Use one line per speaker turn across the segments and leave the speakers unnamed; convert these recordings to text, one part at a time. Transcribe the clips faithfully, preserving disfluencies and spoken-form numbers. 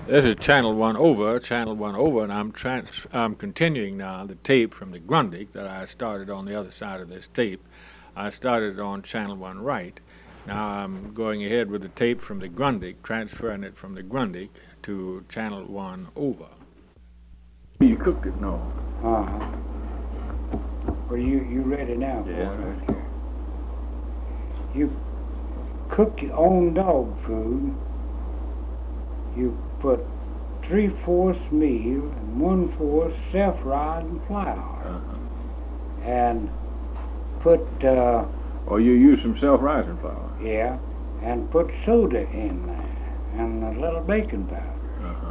This is channel one over, channel one over, and I'm trans I'm continuing now the tape from the Grundig that I started on the other side of this tape. I started on channel one right. Now I'm going ahead with the tape from the Grundig, transferring it from the Grundig to channel one over.
You cooked it, no?
Uh-huh. Well, you, you ready now?
Yeah.
Right. You cook your own dog food. You put three-fourths meal and one-fourth self-rising flour.
Uh-huh.
And put... Uh,
or you use some self-rising flour?
Yeah, and put soda in there and a little baking powder.
Uh-huh.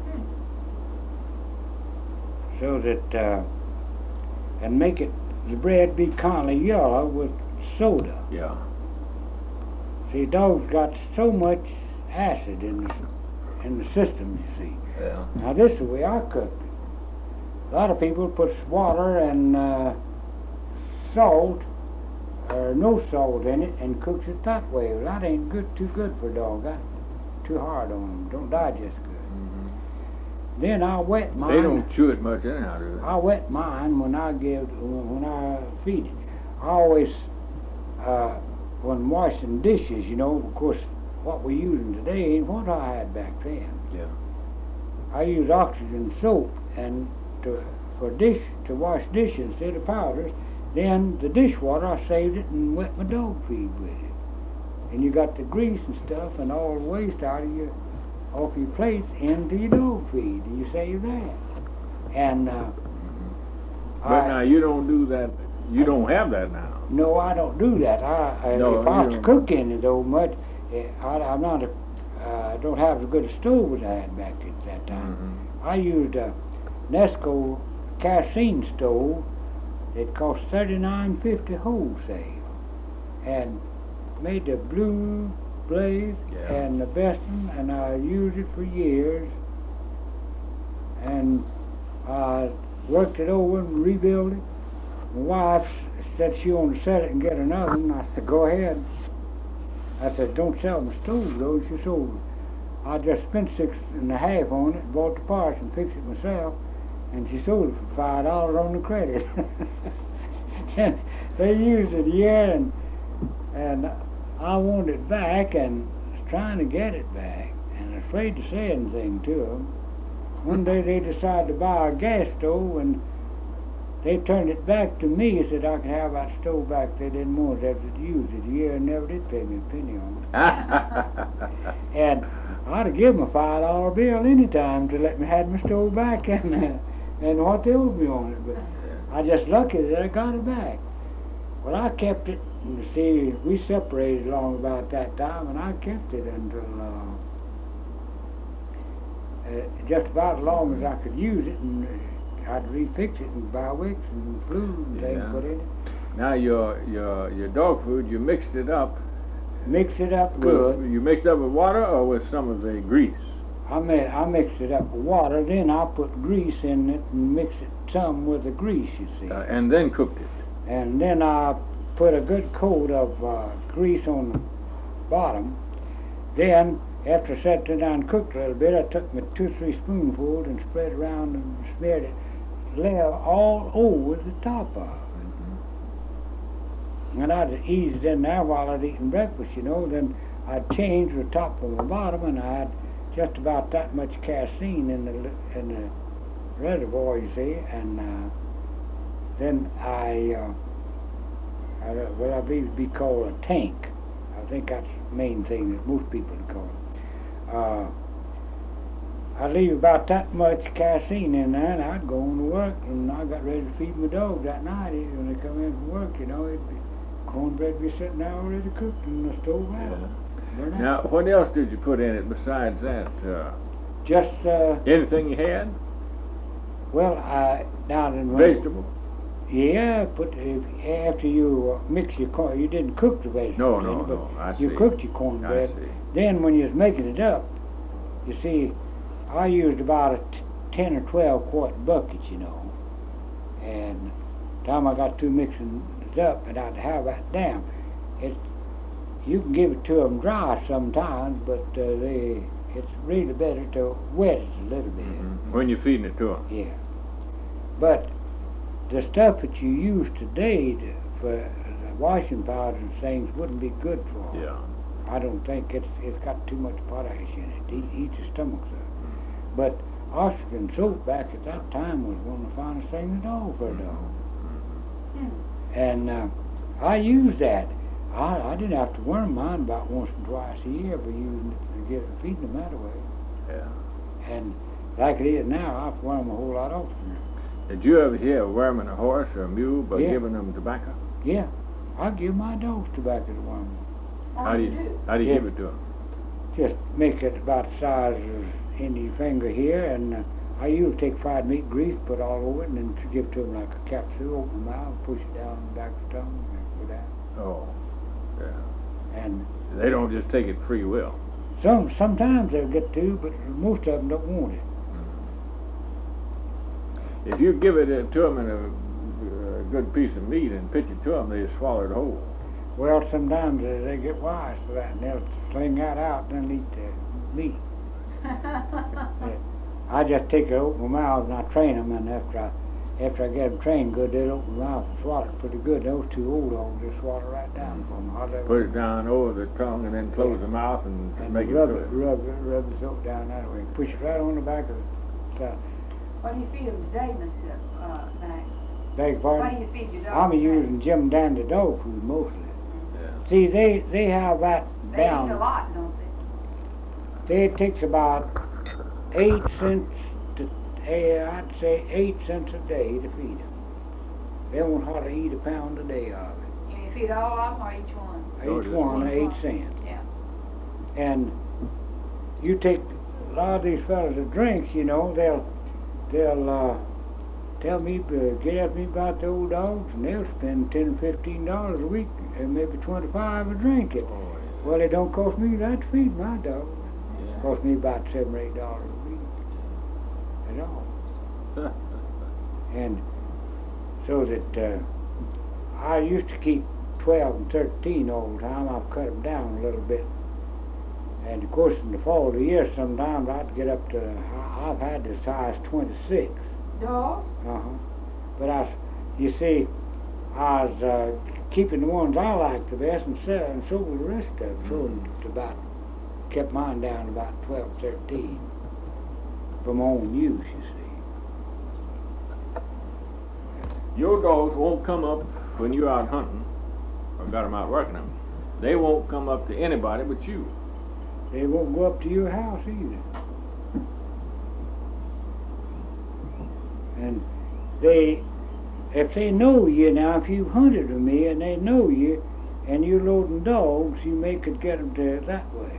So that... Uh, and make it... the bread be kind of yellow with soda.
Yeah.
See, dogs got so much acid in the, in the system, you see.
Yeah.
Now, this is the way I cook it. A lot of people put water and uh, salt, or no salt in it, and cooks it that way. Well, that ain't good, too good for a dog. That's too hard on them. Don't digest good.
Mm-hmm.
Then I wet mine.
They don't chew it much anyhow, do they?
I wet mine when I give, when I feed it. I always... Uh, when washing dishes, you know, of course, what we're using today ain't what I had back then.
Yeah.
I use oxygen soap and to for dish to wash dishes instead of powders. Then the dishwater, I saved it and wet my dog feed with it. And you got the grease and stuff and all the waste out of your off your plates into your dog feed, and you save that. And uh,
mm-hmm. But
I,
now you don't do that. You don't have that now.
No, I don't do that. I, I
no,
if I was cooking it though much, I, I'm not a, uh, don't have as good a stove as I had back at that time.
Mm-hmm.
I used a Nesco kerosene stove. It cost thirty-nine fifty wholesale, and made the blue blaze
yeah.
and the best one, and I used it for years. And I worked it over and rebuilt it. My wife said she wanted to sell it and get another one. I said, go ahead. I said, don't sell my stove, though. She sold it. I just spent six and a half on it, bought the parts and fixed it myself, and she sold it for five dollars on the credit. And they used it a year, and, and I wanted it back, and was trying to get it back, and I was afraid to say anything to them. One day they decided to buy a gas stove, and they turned it back to me, said I could have that stove back. They didn't want to have to use it a year and never did pay me a penny on it. And I'd have given them a five dollar bill any time to let me have my stove back and uh, and what they owed me on it. But I just lucky that I got it back. Well, I kept it, and see, we separated along about that time, and I kept it until uh, uh, just about as long as I could use it, and I'd refix it and buy wicks and glue and things
yeah.
put in it.
Now your your your dog food, you mixed it up.
Mix it up good.
With, you mixed it up with water or with some of the grease?
I made, I mixed it up with water. Then I put grease in it and mixed it some with the grease. You see.
Uh, and then cooked it.
And then I put a good coat of uh, grease on the bottom. Then after I sat down and cooked a little bit, I took my two or three spoonfuls and spread around and smeared it. Lay all over the top of it. And I'd ease it in there while I'd eating breakfast, you know. Then I'd change the top and the bottom, and I had just about that much kerosene in the in the reservoir, you see. And uh, then I, uh, I, well, I believe it'd be called a tank. I think that's the main thing that most people would call it. Uh, I'd leave about that much kerosene in there, and I'd go on to work, and I got ready to feed my dogs that night. When they come in from work, you know, it'd be, cornbread would be sitting there already cooked in the stove out.
Yeah. Now, what else did you put in it besides that? Uh,
Just uh,
anything you had?
Well, I down in
vegetable.
Yeah, put if, after you uh, mix your corn, you didn't cook the vegetables.
No, no,
but
no. I
you
see.
cooked your cornbread.
I see.
Then, when you was making it up, you see, I used about a t ten or twelve quart bucket, you know, and time I got through mixing it up, and I'd have that down. It you can give it to them dry sometimes, but uh, they it's really better to wet it a little bit.
Mm-hmm. When you're feeding it to them.
Yeah. But the stuff that you use today to, for the washing powders and things wouldn't be good for 'em.
Yeah.
I don't think it's it's got too much potash in it. It eats your stomachs up.
Mm-hmm.
But Oxygen soap back at that time was one of the finest things at all for a dog.
Mm-hmm.
And uh, I used that. I, I didn't have to worm mine about once or twice a year by using it to get feeding them that way.
Yeah.
And like it is now, I worm a whole lot oftener.
Did you ever hear of worming a horse or a mule by
Yeah.
giving them tobacco?
Yeah, I give my dogs tobacco to worm.
How do you how do you
Yeah.
give it to them?
Just make it about the size of any finger here, and uh, I usually take fried meat grease, put all over it, and then give it to them like a capsule. Open the mouth, push it down the back of the tongue, and go down.
Oh, yeah.
And
They don't just take it free will.
some sometimes they'll get to, but most of them don't want it.
If you give it uh, to them in a, a good piece of meat and pitch it to them, they swallow it whole.
Well, sometimes uh, they get wise to that, and they'll sling that out and then eat the meat. Yeah. I just take it, open my mouth, and I train them, and after I after I get them trained good, they'll open their mouth and swallow it pretty good. Those two old dogs, they swallow right down for them.
Put it down over the tongue and then close the mouth and,
and
make
rub
it
it,
good.
rub it, rub the soap down that way. Push it right on the back of the side.
What do you feed them today, Mister Uh, Max?
Beg
What
pardon?
do you feed your dog?
I'm
today?
using Jim Dandy dog food mostly.
Yeah.
See, they they have that
They
down.
eat a lot, don't they?
They, it takes about eight cents to, eh, I'd say eight cents a day to feed them. They won't hardly eat a pound a day of it.
You mean feed all of them or each one?
Oh,
Each
just
one,
one.
eight cents.
Yeah.
And you take a lot of these fellas that drinks, you know, they'll they'll uh, tell me, uh, get at me about the old dogs, and they'll spend ten or fifteen dollars a week, and maybe twenty-five a drink it.
Oh, yeah.
Well, it don't cost me that to feed my dog.
Yeah.
It costs me about seven or eight dollars a week at all. And so that uh, I used to keep twelve and thirteen all the time. I've cut them down a little bit. And of course, in the fall of the year, sometimes I'd get up to, I- I've had the size twenty-six.
Dogs?
Uh-huh. But I, s- you see, I was uh, keeping the ones I liked the best and selling, so were the rest of them. So it about, kept mine down to about twelve, thirteen for my own use, you see.
Your dogs won't come up when you're out hunting or got them out working them. They won't come up to anybody but you.
They won't go up to your house either. And they, if they know you now, if you've hunted with me and they know you, and you're loading dogs, you may could get them to that way.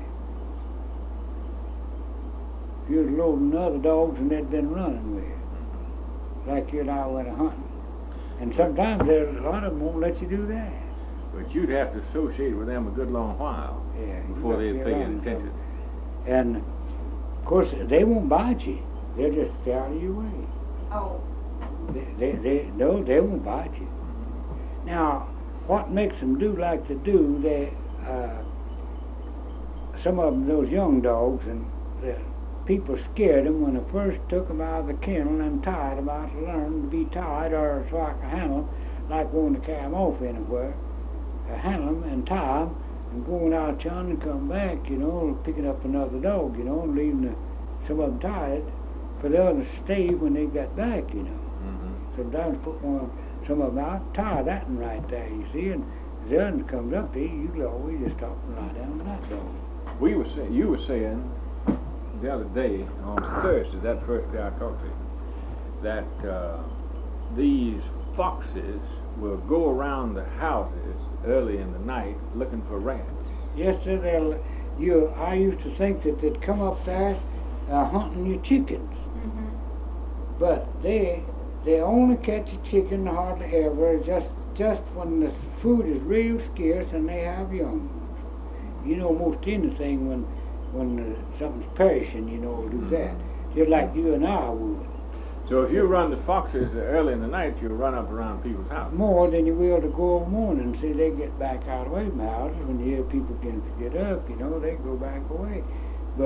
If you're loading other dogs and they'd been running with you, like you and I went a hunting. And sometimes there's a lot of them won't let you do that.
But you'd have to associate with them a good long while
Yeah, you
before
got to
they'd
be
pay
around
any attention.
them. And of course, they won't bite you. They'll just stay out of your way.
Oh.
They, they, they, no, they won't bite you. Now, what makes them do like they do, they, uh, some of them, those young dogs, and the people scared them when they first took them out of the kennel and tied them out to learn to be tied, or so I could handle them, like going to carry them off anywhere, uh, handle them and tie them, and going out town and come back, you know, picking up another dog, you know, and leaving the, some of them tied for the others to stay when they got back, you know.
Mm-hmm.
Sometimes put one, some of them out, tie that one right there, you see, and the other one comes up there, you can always just stop and lie down with that dog.
We were say, you were saying the other day on Thursday, that first day I talked to you, that uh, these foxes will go around the houses early in the night looking for rats.
Yes, sir, they'll, you, I used to think that they'd come up there uh, hunting your chickens,
Mm-hmm.
but they, they only catch a chicken hardly ever, just, just when the food is real scarce and they have young ones. You know, most anything when, when uh, something's perishing, you know, will do that. Just like you and I would.
So if you run the foxes early in the night, you'll run up around people's houses.
More than you will to go over morning. See, they get back out away from the houses. When you hear people begin to get up, you know, they go back away. But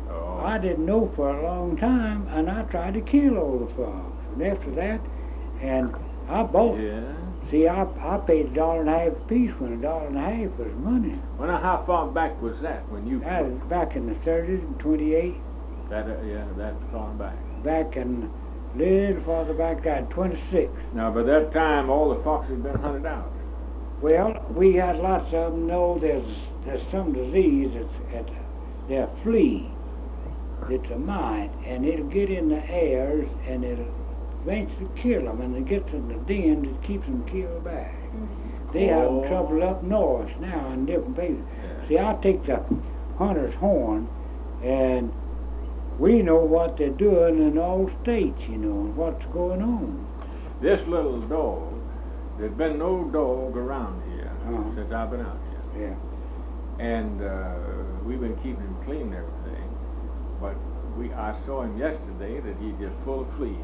Oh.
I didn't know for a long time, and I tried to kill all the fox. And after that, and I bought.
Yeah.
See, I I paid a dollar and a half a piece when a dollar and a half was money.
Well, now, how far back was that when you?
That was back in the thirties and twenty-eight.
That uh, yeah, that far back.
Back in little farther back, that twenty-six.
Now, by that time, all the foxes had been hunted out.
Well, we had lots of them. No, there's there's some disease. It's it's they're flea. It's a mite, and it'll get in the airs, and it'll eventually kill them. And it gets in the dens, it keeps them killed back. They have
Oh.
trouble up north now in different places.
Yeah.
See, I take the hunter's horn, and we know what they're doing in all states, you know, and what's going on.
This little dog, there's been no dog around here
Uh-huh.
since I've been out here.
Yeah.
And uh, we've been keeping him clean and everything. But we, I saw him yesterday that he's just full of fleas.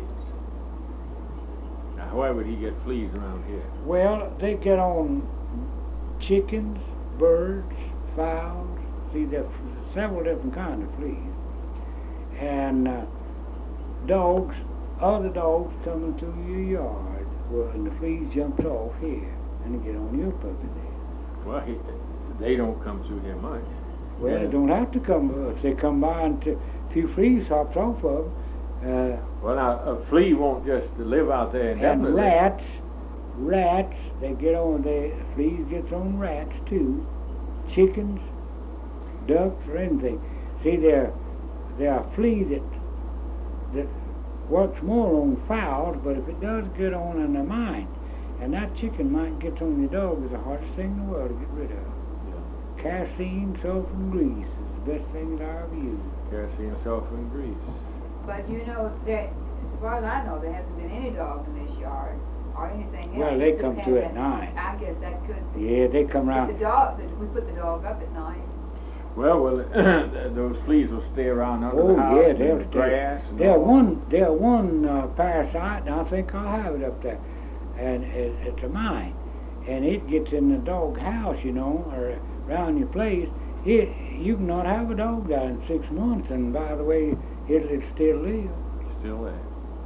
Now, where would he get fleas around here?
Well, they get on chickens, birds, fowls. See, there's several different kinds of fleas. And uh, dogs, other dogs coming through your yard, well, and the fleas jumps off here, and they get on your puppy there.
Well, he, they don't come through here much.
Well,
Yeah.
they don't have to come. Uh, if they come by and t- a few fleas hops off of them. Uh,
Well, now, a flea won't just live out there
and
indefinitely.
rats, rats, they get on, the fleas gets on rats too. Chickens, ducks, or anything. See, they're, they're a flea that, that works more on fowls, but if it does get on in the mind, and that chicken might get on your dog, is the hardest thing in the world to get rid of. Kerosene, sulfur, and grease is the best thing that I ever used.
Kerosene, sulfur, and grease.
But you know, that, as far as I know, there hasn't been any dogs in this yard or anything else.
Well, they
It
come
depends
through at
on-
night.
I guess that could be.
Yeah, they come
But
around.
the dog, we put the dog up at night.
Well, well, those fleas will stay around under
Oh
the house
yeah,
and
they'll
the
stay.
grass. And
There's
all.
one, there's one uh, parasite, and I think I'll have it up there, and it, it's a mite, and it gets in the dog house, you know, or around your place. It, you cannot have a dog there in six months, and by the way, it'll, it'll still live.
Still there.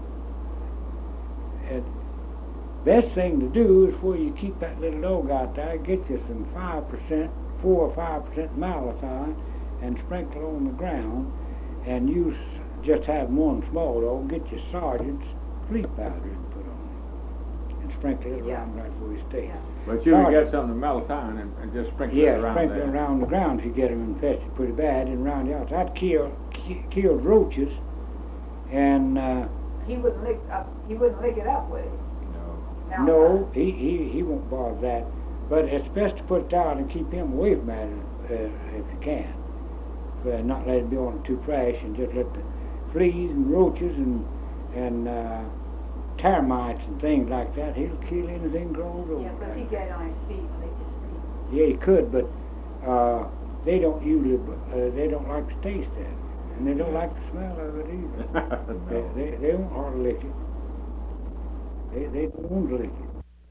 And best thing to do is where you keep that little dog out there, get you some five percent, four or five percent malathion, and sprinkle on the ground, and use just have one small dog. Get your sergeant's flea powder and put on it, and sprinkle it
Yeah.
around right where he stays.
Yeah.
But you can
Sergeant.
get some of the malathion and, and just sprinkle
Yeah,
it around
sprinkle
there.
it around the ground if you get them infested pretty bad, and around the outside. That kill, ki- killed roaches, and uh,
He wouldn't lick up, he wouldn't lick it up, would he?
No.
Now,
no, he, he, he won't bother that. But it's best to put it down and keep him away from that uh, if you can. But not let it be on too fresh, and just let the fleas and roaches and and uh, termites and things like that. He'll kill anything grows over.
Yeah, but
like
he
that.
get on his feet and lick his feet.
Yeah, he could, but uh, they don't usually. Uh, they don't like to taste that, and they don't like the smell of it either. They,
No.
they, they won't hardly lick it. They, they don't want to lick it.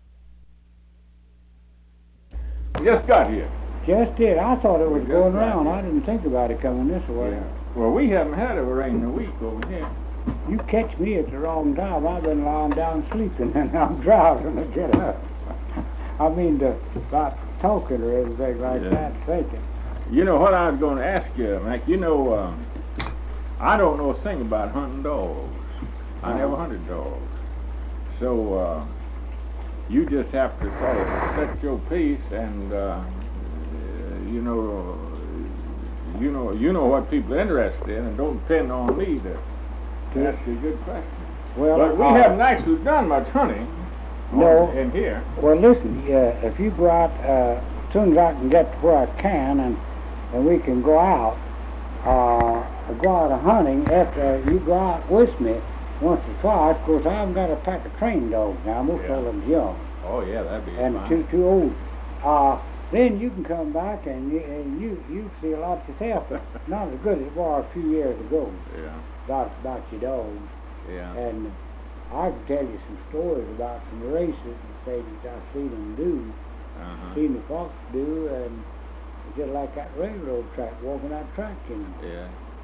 We just got here.
Just did. I thought it was
We just
going
got
around.
here.
I didn't think about it coming this way.
Yeah. Well, we haven't had a rain in a week over here.
You catch me at the wrong time. I've been lying down sleeping, and I'm driving to get up. I mean, to, about talking or everything like
Yeah.
that, thinking.
You know what I was going to ask you, Mac? You know, um, I don't know a thing about hunting dogs. I
Uh-huh.
never hunted dogs. So, uh, you just have to sort of set your pace and, uh, you know, you know, you know what people are interested in, and don't depend on me to ask you a good question.
Well,
But we
uh,
haven't actually done much hunting
No.
on- in here.
Well, listen. Uh, if you go out uh, as soon as I can get to where I can, and and we can go out, uh, go out a hunting. After you go out with me once or twice, of course, I've got a pack of trained dogs now. Most
Yeah.
of them's young.
Oh yeah, that'd be
And
fine.
too too old. Uh, then you can come back and you and you you see a lot yourself, but not as good as it was a few years ago
Yeah,
about about your dogs.
yeah.
And I can tell you some stories about some races and things I've seen them do,
Uh-huh.
seen the fox do, and it's just like that railroad track, walking that track, you know.
Yeah.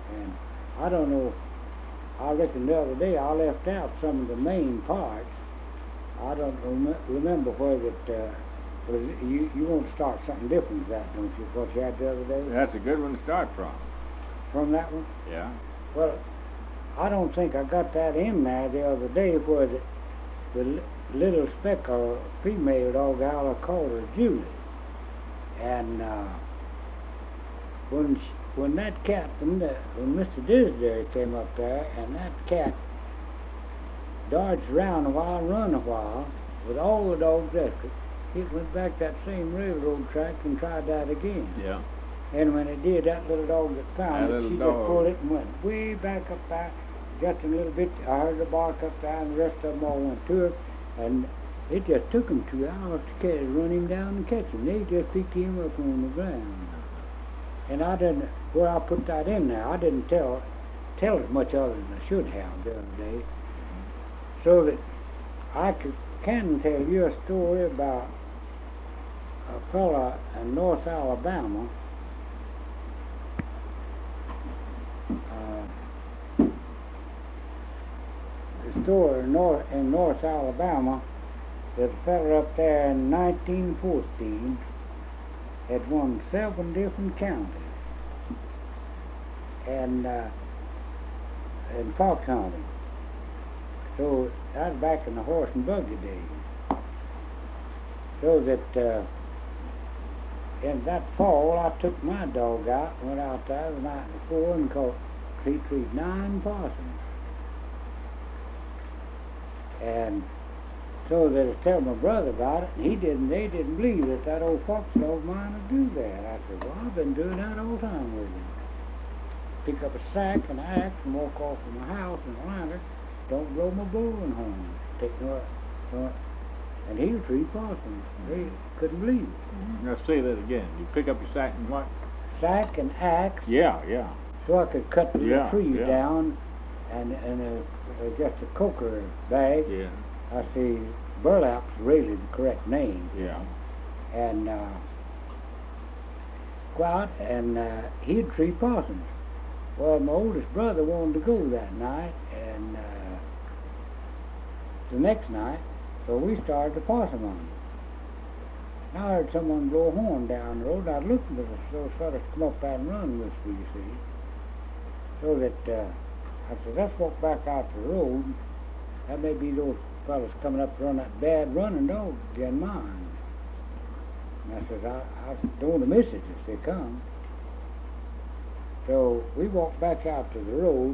And I don't know, I reckon the other day I left out some of the main parts. I don't rem remember where that, uh, was, you, you want to start something different with that, don't you, what you had the other day?
That's a good one to start from.
From that one?
Yeah.
Well, I don't think I got that in there the other day where the, the li little speckled female dog owl, I called her Julie. And uh, when she, when that cat, when, the, when Mister Disdale came up there, and that cat dodged around a while, run a while, with all the dogs after it, it went back that same railroad track and tried that again.
Yeah.
And when it did, that little dog that found
That
it,
little
she
dog.
just pulled it and went way back up there, just a little bit. I heard her bark up there, and the rest of them all went to her. And it just took them two hours to catch, run him down and catch him. They just picked him up on the ground. And I didn't, where I put that in there, I didn't tell tell it much other than I should have the other day. So that I could, can tell you a story about a fella in North Alabama. Uh, the story in North, in North Alabama, that a fella up there in nineteen fourteen had won seven different counties and uh, in fox hunting. So that was back in the horse and buggy days. So that uh, in that fall, I took my dog out, went out there the night before and caught three, three, nine possums. And so that I tell my brother about it, and he didn't, they didn't believe that that old fox dog of mine would do that. I said, well, I've been doing that all the time with him. Pick up a sack and axe and walk off from my house in a lantern, don't blow my blowing horn. Take no, no, and he was three possums. They couldn't believe it.
Mm-hmm. Now say that again. You pick up your sack and what?
Sack and axe.
Yeah, yeah.
So I could cut the
Yeah,
trees
yeah.
down, and and a, uh, just a coker bag.
Yeah.
I see burlap's really the correct name.
Yeah.
And uh, go out and uh, he'd tree possums. Well, my oldest brother wanted to go that night, and uh, the next night, so we started the possum hunting. I heard someone blow a horn down the road. I looked at those fellas come up there and run with me, you see. So that uh, I said, let's walk back out to the road. That may be those fellas coming up to run that bad running dog again mine. And I said, I, I don't want to miss it if they come. So we walked back out to the road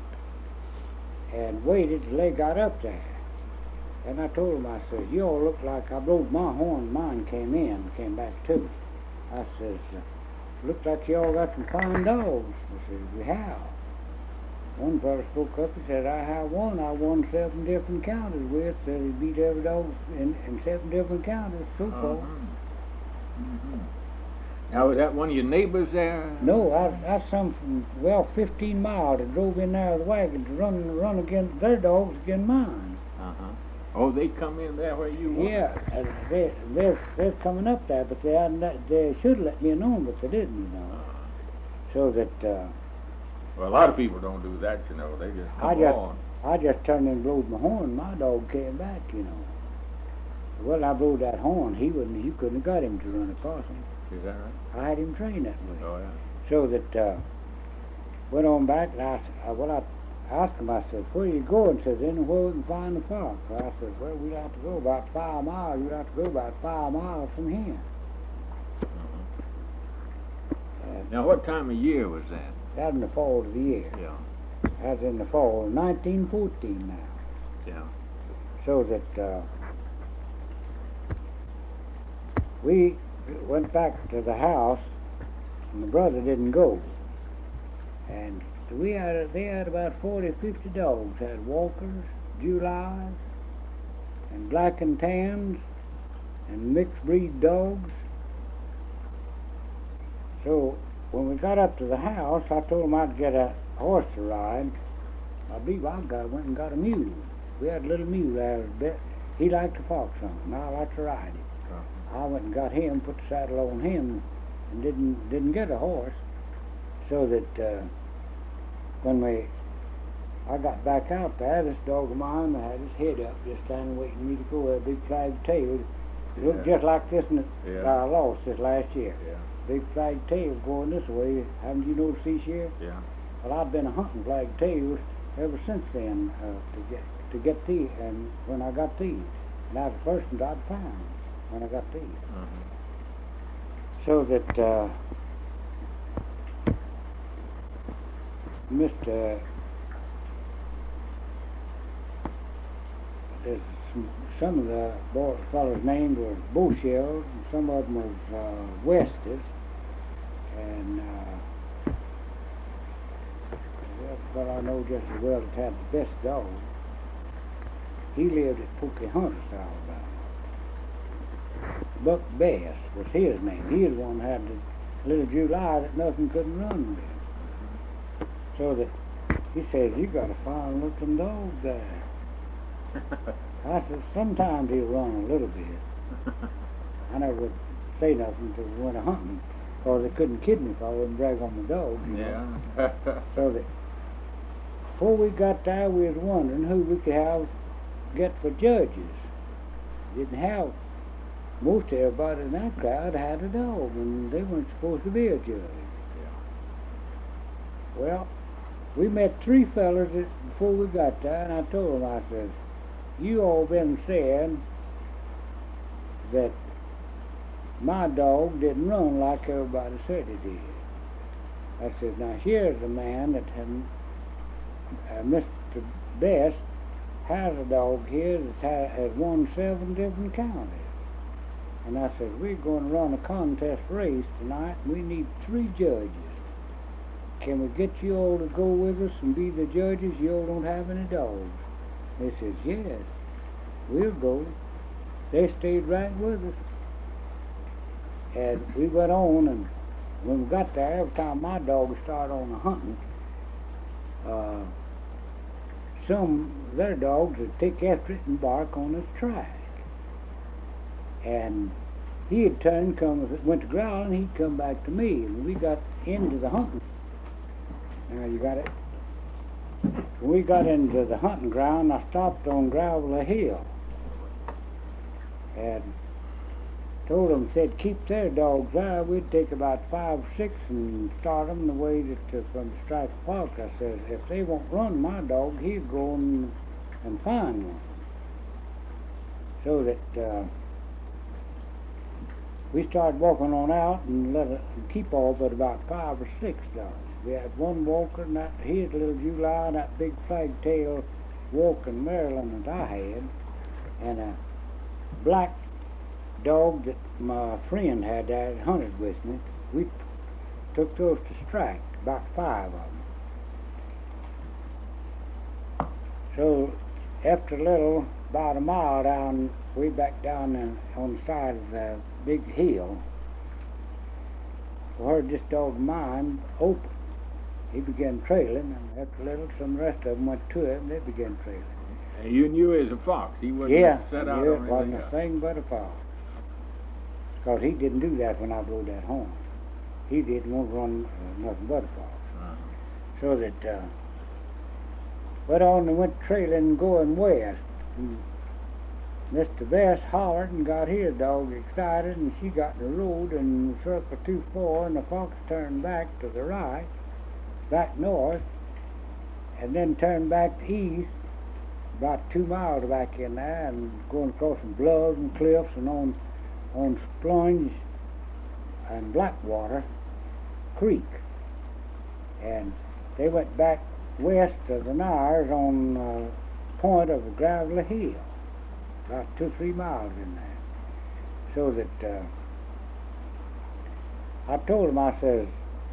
and waited till they got up there. And I told them, I said, you all look like I blowed my horn, mine came in, came back to me. I says, look like you all got some fine dogs. I said, we have. One fellow spoke up and said, I have one I won seven different counties with. Said he beat every dog in, in seven different counties so far.
Uh-huh. Mm-hmm. Now, was that one of your neighbors there?
No, I, that's some from, well, fifteen miles that drove in there with a wagon to run run against their dogs against mine.
Uh-huh. Oh, they come in there where you were?
Yeah, and they, they're, they're coming up there, but they hadn't, they should have let me know, but they didn't, you know. So that, uh...
well, a lot of people don't do that, you know. They just come
I just,
on.
I just turned and blowed my horn. My dog came back, you know. Well, I blowed that horn. He wouldn't. You couldn't have got him to run a possum.
Is that right?
I had him trained that way.
Oh, yeah.
So that uh, went on back, and I, I well, I asked him. I said, "Where are you going?" He says, "Anywhere we can find the park." So I said, "Well, we'll have to go about five miles. You'll have to go about five miles from here."
Uh-huh.
Uh,
Now, what time of year was that?
That in the fall of the year.
Yeah.
That's in the fall, nineteen fourteen now.
Yeah.
So that uh, we went back to the house, and my brother didn't go. And we had, they had about forty, fifty dogs. Had Walkers, Julys, and Black and Tans, and mixed breed dogs. So when we got up to the house, I told him I'd get a horse to ride. I believe I got went and got a mule. We had a little mule there. He liked to fox hunt, and I liked to ride it. I went and got him, put the saddle on him, and didn't didn't get a horse. So that uh, when we, I got back out there, this dog of mine had his head up, just standing waiting for me to go. A big flag tail, looked
Yeah.
just like this one that
Yeah.
I lost this last year.
Yeah.
Big flag tail going this way. Haven't you noticed these here?
Yeah.
Well, I've been a hunting flag tails ever since then uh, to get to get these, and when I got these, and that was the first one I'd found when I got these.
Uh-huh.
So that uh, Mister There's some, some of the boy, fellows' names were Beauchelle, and some of them was uh, Westes, and uh, well, well, I know just as well that had the best dog. He lived at Pocahontas, Alabama. Buck Bass was his name. He was the one that had the little July that nothing couldn't run with. So that he says, you got a fine looking dog there. I said, sometimes he'll run a little bit. I never would say nothing until we went a hunting, because they couldn't kid me if I wouldn't brag on the dog. You know?
Yeah.
So that before we got there, we was wondering who we could have get for judges. Didn't have most everybody in that crowd had a dog, and they weren't supposed to be a judge.
Yeah.
Well, we met three fellas that, before we got there, and I told them, I said, you all been saying that my dog didn't run like everybody said he did. I said, now here's a man that had, uh, Mister Best has a dog here that ha- has won seven different counties. And I said, we're going to run a contest race tonight, and we need three judges. Can we get you all to go with us and be the judges? You all don't have any dogs. They says, yes, we'll go. They stayed right with us. And we went on, and when we got there, every time my dog started on the hunting, uh, some of their dogs would take after it and bark on its track. And he'd turn, come, if it went to growl, and he'd come back to me. And we got into the hunting. Now you got it? When we got into the hunting ground, I stopped on Gravel Hill and told them, said, keep their dogs there. We'd take about five or six and start them the way that uh, from Strike Park. I said, if they won't run my dog, he'd go and, and find one. So that uh, we started walking on out and let it keep all but about five or six dogs. We had one walker, and that his little July, and that big flag-tail walking Maryland that I had, and a black dog that my friend had that hunted with me. We took those to strike, about five of them. So after a little, about a mile down, way back down in, on the side of the big hill, we heard this dog of mine open. He began trailing, and after a little, some of the rest of them went to it, and they began trailing.
And you knew he was a fox. He wasn't
Yeah,
set out
yeah,
on
it wasn't
anything
a
else.
thing but a fox. Because he didn't do that when I rode that horn. He didn't want to run uh, nothing but a fox.
Uh-huh.
So that, uh, went on and went trailing going west. And Mister Best hollered and got his dog excited, and she got in the road and circled too far, and the fox turned back to the right, back north, and then turned back to east, about two miles back in there, and going across some bluffs and cliffs and on on Splunge and Blackwater Creek. And they went back west of the Niers on the point of the Gravelly Hill, about two, three miles in there. So that uh, I told him, I says,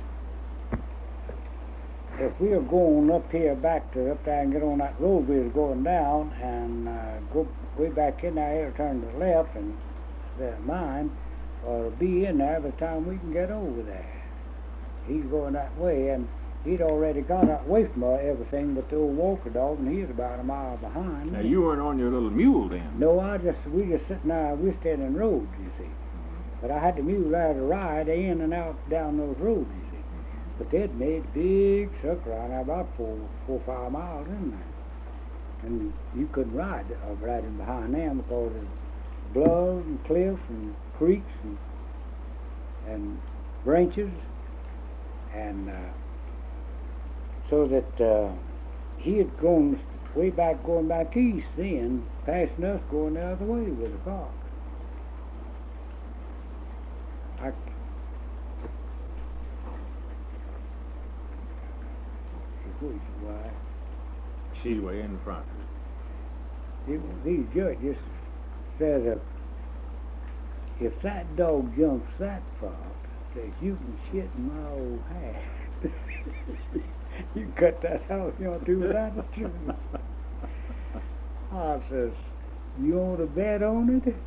if we were going up here back to up there and get on that road we was going down and uh, go way back in there, turn to the left and the mine, or be in there by the time we can get over there. He's going that way, and he'd already got away from uh, everything but the old Walker dog, and he was about a mile behind.
Now
me.
you weren't on your little mule then.
No, I just we just sitting there, we standing in roads, you see. But I had the mule there to ride in and out down those roads, you see. but they'd made big circle around there, about four, four, five miles in there. And you couldn't ride uh, riding behind them because of bluffs and cliffs and creeks and and branches, and uh, so that uh, he had gone way back, going back east then, passing us going the other way with the fox. I, why?
She's way in front.
It, these judges says uh, if that dog jumps that fox, says you can shit in my old hat. You can cut that house, you don't do that. I says, you want to bet on it?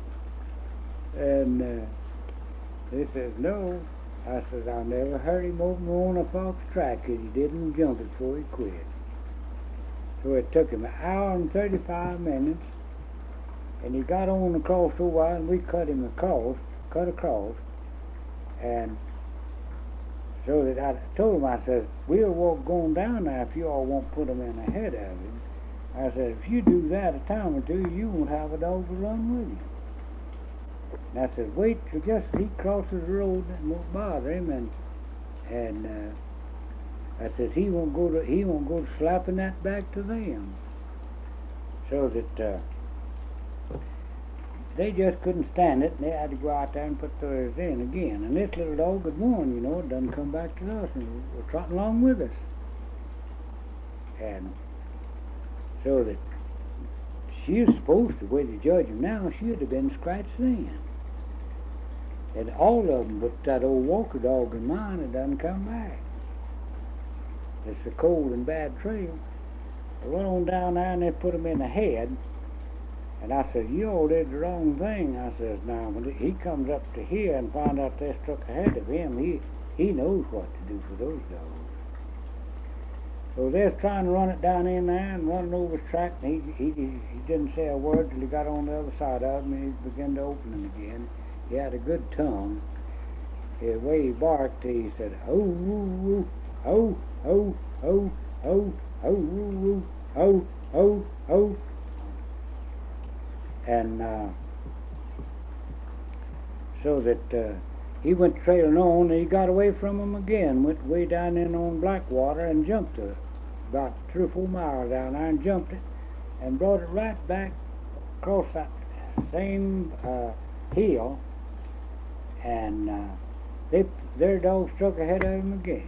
And uh, they says, no. I says, I never heard him open on a fox track because he didn't jump it before he quit. So it took him an hour and thirty-five minutes, and he got on across the wire, and we cut him across, cut across, and so that I told him, I said, we'll walk going down there if you all won't put him in ahead of him. I said, if you do that a time or two, you won't have a dog to run with you. And I said, wait till just he crosses the road and won't bother him, and and uh, I said he won't go to he won't go to slapping that back to them. So that uh, they just couldn't stand it, and they had to go out there and put theirs in again. And this little dog had won, you know, it doesn't come back to us, and was trotting along with us. And so that she was supposed to, the way they judge him now, she'd have been scratched then. And all of them, but that old Walker dog of mine, it doesn't come back. It's a cold and bad trail. I went on down there and they put him in the head. And I said, you all did the wrong thing. I says, now, when he comes up to here and find out they struck ahead of him, he, he knows what to do for those dogs. So they're trying to run it down in there and running over his track, and he, he, he didn't say a word till he got on the other side of him, and he began to open him again. He had a good tongue. The way he barked, he said, oh, oh, oh, oh, oh, oh, oh, oh, oh, oh. And uh, so that uh, he went trailing on, and he got away from him again, went way down in on Blackwater and jumped it, about three or four miles down there, and jumped it, and brought it right back across that same uh, hill, and uh, they their dog struck ahead of him again.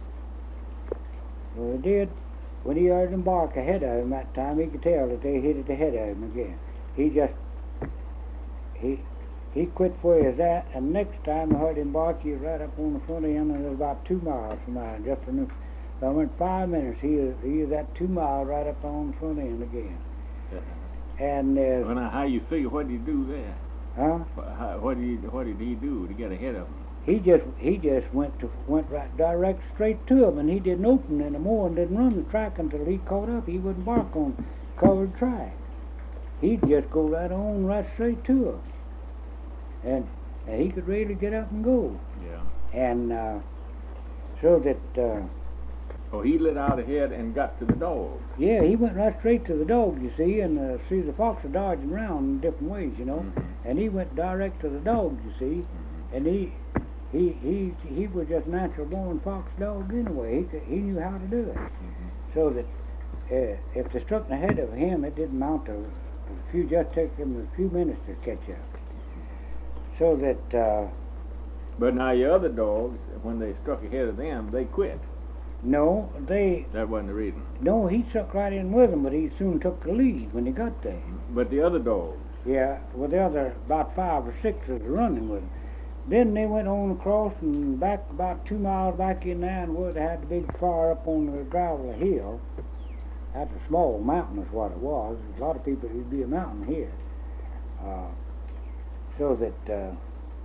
Well, they did. When he heard them bark ahead of him that time, he could tell that they hit it ahead of him again. He just, he he quit where he was at, and next time I heard him bark, he was right up on the front end, and it was about two miles from there. Just enough. So I went five minutes, he was, he was at two miles right up on the front end again. And uh,
well, now, how you figure? What did he do there?
Huh?
How, what did he What did he do to get ahead of him?
He just he just went to went right direct straight to him, and he didn't open anymore and didn't run the track until he caught up. He wouldn't bark on covered track. He'd just go right on right straight to him, and, and he could really get up and go.
Yeah.
And uh, so that. Uh,
Oh, he lit out ahead and got to the dog.
Yeah, he went right straight to the dog, you see, and uh, see the fox are dodging around in different ways, you know,
mm-hmm.
and he went direct to the dog, you see,
mm-hmm.
and he he he he was just natural born fox dog anyway. He could, he knew how to do it,
mm-hmm.
so that uh, if they struck ahead of him, it didn't mount to a few. Just took him a few minutes to catch up. So that. Uh,
but now your other dogs, when they struck ahead of them, they quit.
No, they...
That wasn't the reason.
No, he struck right in with them, but he soon took the lead when he got there.
But the other dogs?
Yeah, well, the other, about five or six was running with him. Then they went on across and back about two miles back in there, and where they had the big fire up on the gravel hill. That's a small mountain is what it was. A lot of people, it'd be a mountain here. Uh, so that uh,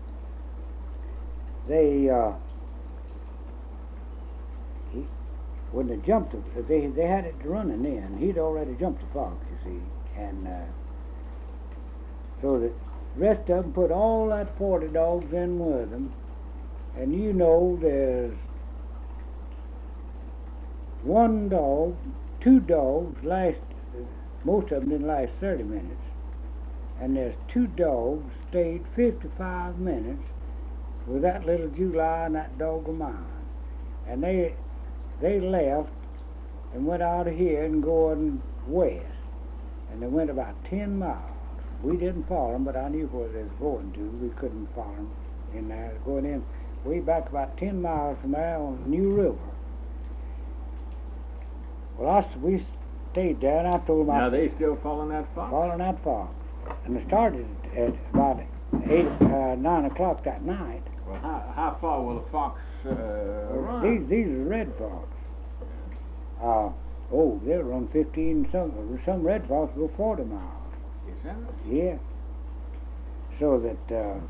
they... Uh, He, when they jumped, they they had it running in. He'd already jumped the fox, you see, and uh, so the rest of them put all that forty dogs in with them, and you know there's one dog, two dogs last, most of them didn't last thirty minutes, and there's two dogs stayed fifty-five minutes with that little July and that dog of mine. And they they left and went out of here and going west, and they went about ten miles. We didn't follow them, but I knew where they was going to. We couldn't follow them in there, going in way back about ten miles from there on the New River. Well, I, we stayed there, and I told them...
Now,
I,
they still following that fox?
Following that fox. And they started at about eight, uh, nine o'clock that night.
Well, how, how far will a fox uh,
Well,
run?
These, these are red fox. Uh, oh, they'll run fifteen, some, some red fox go forty miles.
Is that right?
Yeah. So that uh,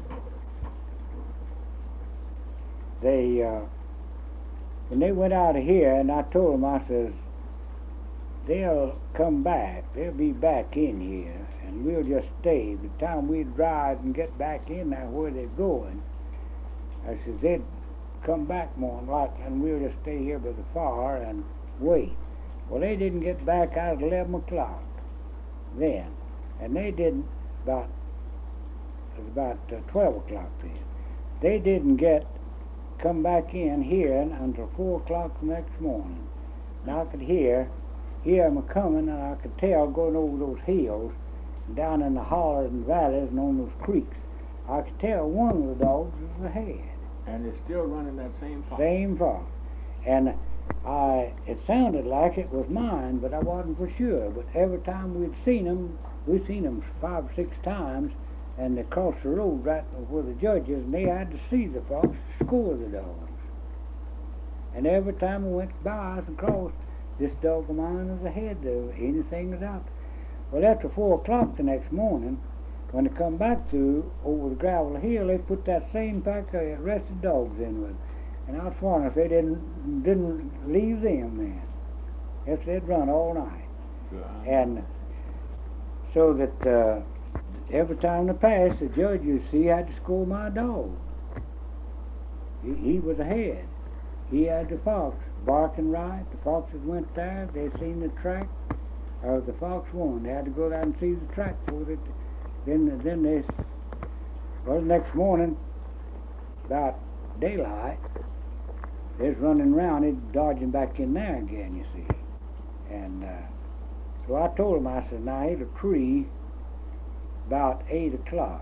they, uh, when they went out of here, and I told them, I says, they'll come back, they'll be back in here, and we'll just stay. By the time we drive and get back in there where they're going, I says, they'd come back more than likely, and we'll just stay here by the fire and wait. Well, they didn't get back out at eleven o'clock then. And they didn't about it was about uh, twelve o'clock then. They didn't get come back in here until four o'clock the next morning. Now I could hear hear them coming, and I could tell going over those hills and down in the hollers and valleys and on those creeks. I could tell one of the dogs was ahead.
And it's still running that same fox?
Same fox. And I it sounded like it was mine, but I wasn't for sure. But every time we'd seen them, we'd seen them five or six times, and they crossed the road right where the judge is, and they had to see the fox to score the dogs. And every time we went by us and crossed, this dog of mine was ahead of anything was out. Well, after four o'clock the next morning, when they come back through over the gravel hill, they put that same pack of arrested dogs in with them. And I was wondering if they didn't didn't leave them then. If they'd run all night.
Good.
And so that uh, every time they passed, the judge, you see, had to score my dog. He, he was ahead. He had the fox barking right. The foxes went there. They seen the track. Or the fox won. They had to go there and see the track for it. Then, then they, well, the next morning, about daylight, they was running around it, dodging back in there again, you see. And uh, so I told him, I said, now hit a tree about eight o'clock.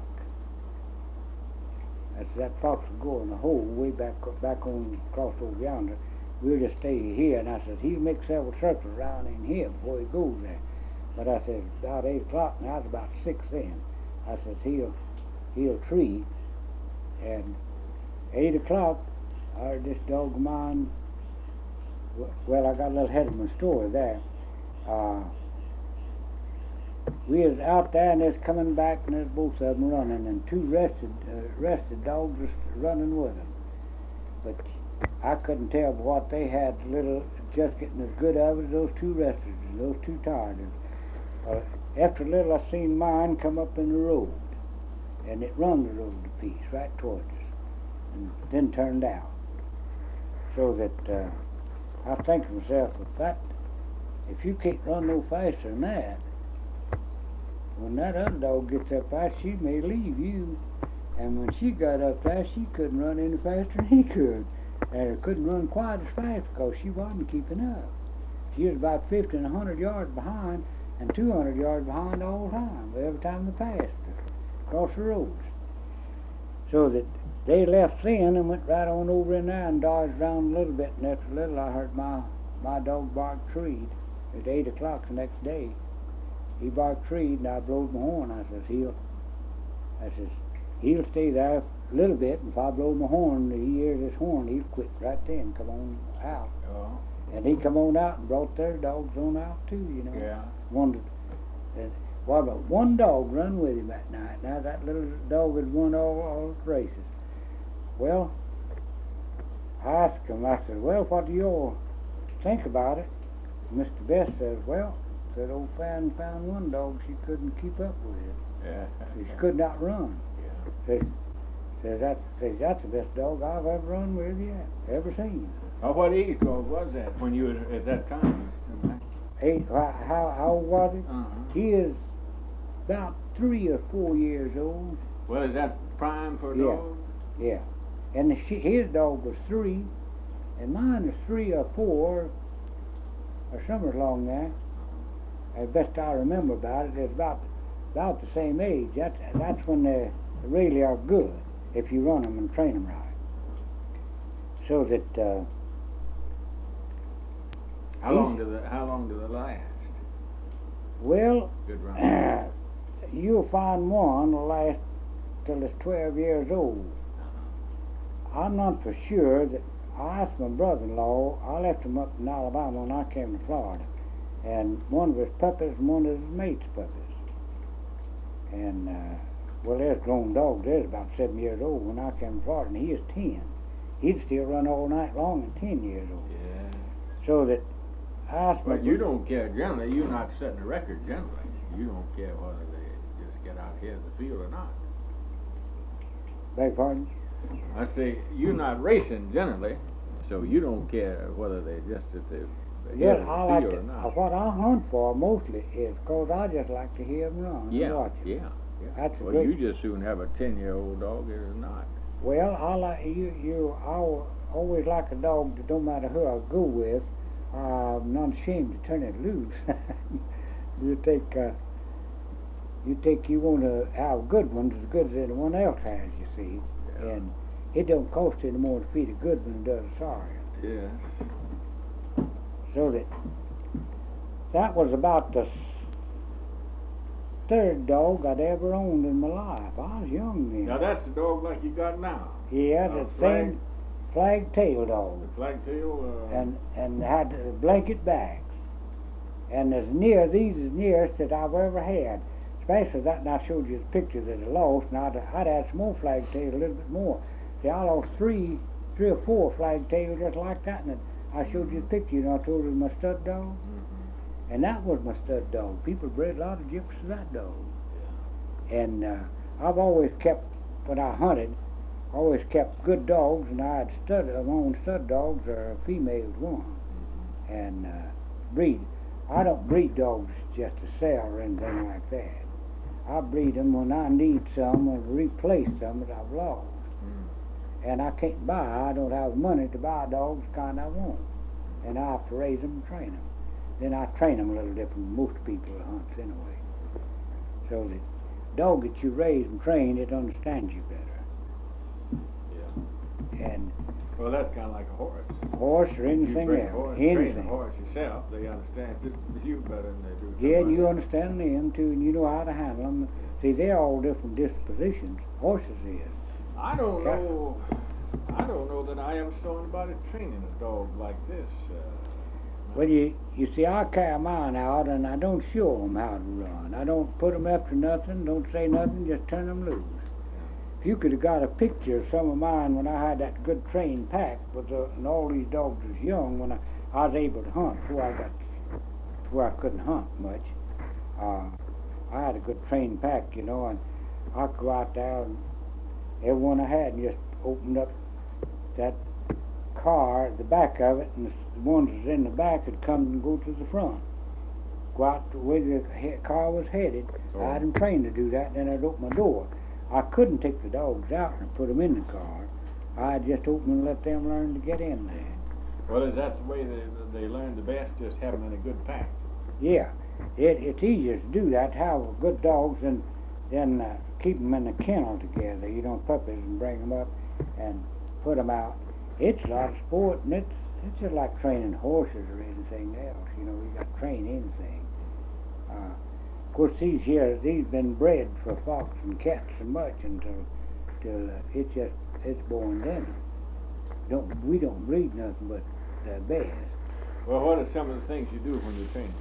I said, that fox will go in the hole way back back on across over yonder. We'll just stay here. And I said, he'll make several circles around in here before he goes there. But I said, about eight o'clock, now it's about six then. I said, he'll, he'll tree. And eight o'clock, I heard this dog of mine, well, I got a little ahead of my story there. Uh, we was out there, and there's coming back, and there's both of them running, and two rested, uh, rested dogs was running with them. But I couldn't tell what they had, little, just getting as good of as those two rested, those two tired. Uh, after a little, I seen mine come up in the road, and it run the road a piece right towards us, and then turned out. So that uh, I think to myself, if that, if you can't run no faster than that, when that other dog gets up fast, she may leave you. And when she got up fast, she couldn't run any faster than he could, and couldn't run quite as fast because she wasn't keeping up. She was about fifty and a hundred yards behind, and two hundred yards behind all the time, every time they passed her, across the roads. So that they left then and went right on over in there and dodged around a little bit, and after a little I heard my, my dog bark treed. At eight o'clock the next day, he barked treed, and I blowed my horn. I says, he'll, I says, he'll stay there a little bit, and if I blow my horn, he hears his horn, he'll quit right then, come on out.
Oh.
And he come on out and brought their dogs on out too, you know.
Yeah.
Wondered, uh, well, but one dog run with him that night. Now that little dog had won all, all the races. Well, I asked him, I said, well, what do you all think about it? Mister Best says, well, said old Fan found one dog she couldn't keep up with it.
Yeah.
She could not run.
Yeah.
Says, Says that's, says that's the best dog I've ever run with yet, ever seen.
Oh, what age dog was that when you were at that time?
Eight, how, how how old was it?
Uh-huh.
He is about three or four years old.
Well, is that prime for a
Yeah.
dog?
Yeah. And the, she, his dog was three, and mine was three or four, or somewhere along there. As best I remember about it, it's about about the same age. That's that's when they really are good if you run them and train them right. So that. Uh,
How long do they How long do they last?
Well,
Good run.
you'll find one will last till it's twelve years old. I'm not for sure. That I asked my brother-in-law. I left him up in Alabama when I came to Florida, and one of his puppies and one of his mate's puppies. And uh, well, there's grown dogs. There's about seven years old when I came to Florida, and he is ten. He'd still run all night long at ten years old.
Yeah.
So that I asked my
But you don't care generally. You're not setting a record generally. You don't care whether they just get out here in the field or not.
Beg pardon?
I say you're not racing generally, so you don't care whether they just at the they
Yeah,
get in the
I like
field
to,
or not.
what I hunt for mostly is because I just like to hear them run
Yeah,
and watch 'em.
yeah, yeah.
That's a
well,
good-
you just soon have a ten-year-old dog as not.
Well, I like you. You, I al- always like a dog that don't matter who I go with. I'm not ashamed to turn it loose. you take, uh, you take. You want to have good ones as good as anyone else has. You see,
Yeah.
and it don't cost any more to feed a good one than it does a sorry.
Yeah.
So that that was about the third dog I'd ever owned in my life. I was young then.
Now that's the dog like you got now.
Yeah,
Uh,
the
flag-
same flag tail dog.
The flagtail. Uh,
and and had uh, blanket bags, and as near these as nearest that I've ever had. Especially that, and I showed you the picture that I lost, and I'd, I'd had some more flagtail, a little bit more. See, I lost three, three or four flagtails just like that, and I showed you the picture, you know, I told you it was my stud dog,
mhm.
and that was my stud dog. People bred a lot of gyps to that dog, and uh, I've always kept, when I hunted, always kept good dogs, and I had stud, my own stud dogs or females one. And uh, breed. I don't breed dogs just to sell or anything like that. I breed them when I need some or replace some that I've lost.
Mm.
And I can't buy, I don't have money to buy dogs the kind I want. And I have to raise them and train them. Then I train them a little different than most people that hunts anyway. So the dog that you raise and train, it understands you better.
Yeah.
And
Well, that's kind of like a horse.
horse or
You
anything
bring a
else,
horse, train a
anything.
horse yourself, they understand you better than they do.
Yeah, and
somebody
you
else.
understand them too, and you know how to handle them. See, they're all different dispositions. Horses is.
I don't
Yeah.
know. I don't know that I ever saw anybody training a dog like this. Uh,
Well, you you see, I carry mine out, and I don't show them how to run. I don't put them after nothing. Don't say nothing. Just turn them loose. If you could have got a picture of some of mine when I had that good trained pack, with uh, and all these dogs was young when I, I was able to hunt before I got before I couldn't hunt much. Uh, I had a good trained pack, you know, and I could go out there and every one I had and just opened up that car at the back of it, and the ones that's in the back would come and go to the front. Go out to where the he- car was headed.
Oh.
I had them trained to do that, and then I'd open my door. I couldn't take the dogs out and put them in the car. I'd just open and let them learn to get in there.
well, is that the way they they learn the best? Just have them in a good pack.
Yeah, it, it's easier to do that, have good dogs, than, than uh, keep them in a kennel together, you know, puppies, and bring them up and put them out. It's a lot of sport, and it's, it's just like training horses or anything else, you know, you got to train anything. Uh, of course, these here, these been bred for fox and cats and much until, till uh, it's just, it's born in. Don't, we don't breed nothing but the best.
Well, what are some of the things you do when you're training?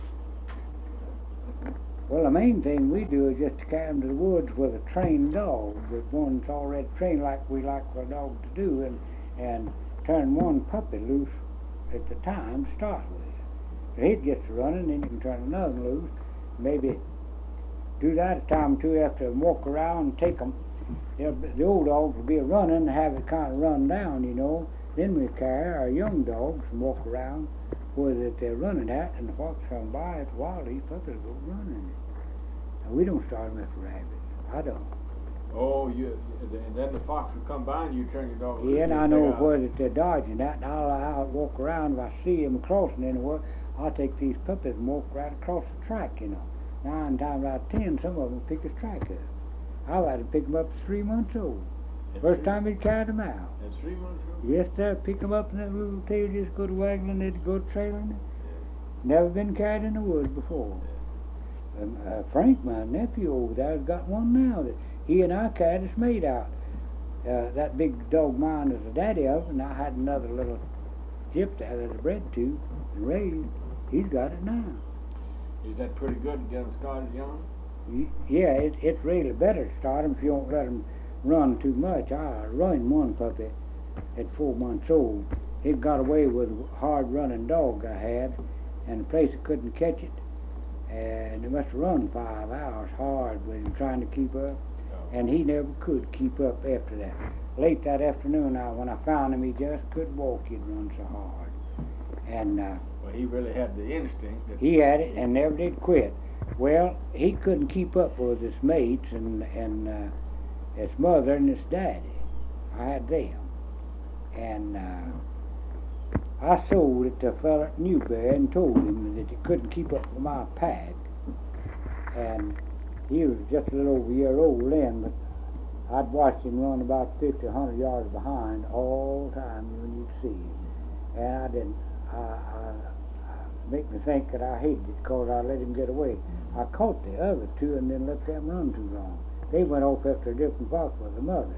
Well, the main thing we do is just to carry them to the woods with a trained dog, with one that's already trained like we like our dog to do, and and turn one puppy loose at the time to start with. If he gets running, then you can turn another loose. Maybe do that a time or two after walk around and take them they'll be- the old dogs will be running and have it kind of run down, you know. Then we carry our young dogs and walk around where that they're running at, and the fox come by, it's wild, these puppies go running. And we don't start them after rabbits. I don't.
Oh, you, and then the fox will come by and you turn your dog loose.
Yeah, and
you
I
take
know
out.
where that they're dodging that, and I'll, I'll walk around. If I see them crossing anywhere, I'll take these puppies and walk right across the track, you know. Nine times out of ten, some of them pick his track up. I've had to pick them up three months old.
And
First
three-
time he carried them out.
And three months old?
Yes, sir. Pick them up and that little tail just go to waggling it, go to trailing it. Never been carried in the woods before. Um, uh, Frank, my nephew over there, has got one now that he and I carried his mate out. Uh, that big dog mine is the daddy of, and I had another little gyp there that I bred to and raised. He's got it now.
Is that pretty good to get them started young?
Y- Yeah, it, it's really better to start 'em if you don't let 'em run too much. I run one puppy at four months old. He got away with a hard running dog I had, and the place couldn't catch it. And they must have run five hours hard with him trying to keep up, and he never could keep up after that. Late that afternoon, I, when I found him, he just couldn't walk. He'd run so hard, and uh,
Well, he really had the instinct that
he had it and never did quit. Well, he couldn't keep up with his mates and and uh, his mother and his daddy. I had them, and uh, I sold it to a fella at Newberry and told him that he couldn't keep up with my pack. And he was just a little over a year old then, but I'd watched him run about fifty, a hundred yards behind all the time when you'd see him. And I didn't. I, I, I make me think that I hated it because I let him get away. I caught the other two and then let them run too long. They went off after a different fox with the mother.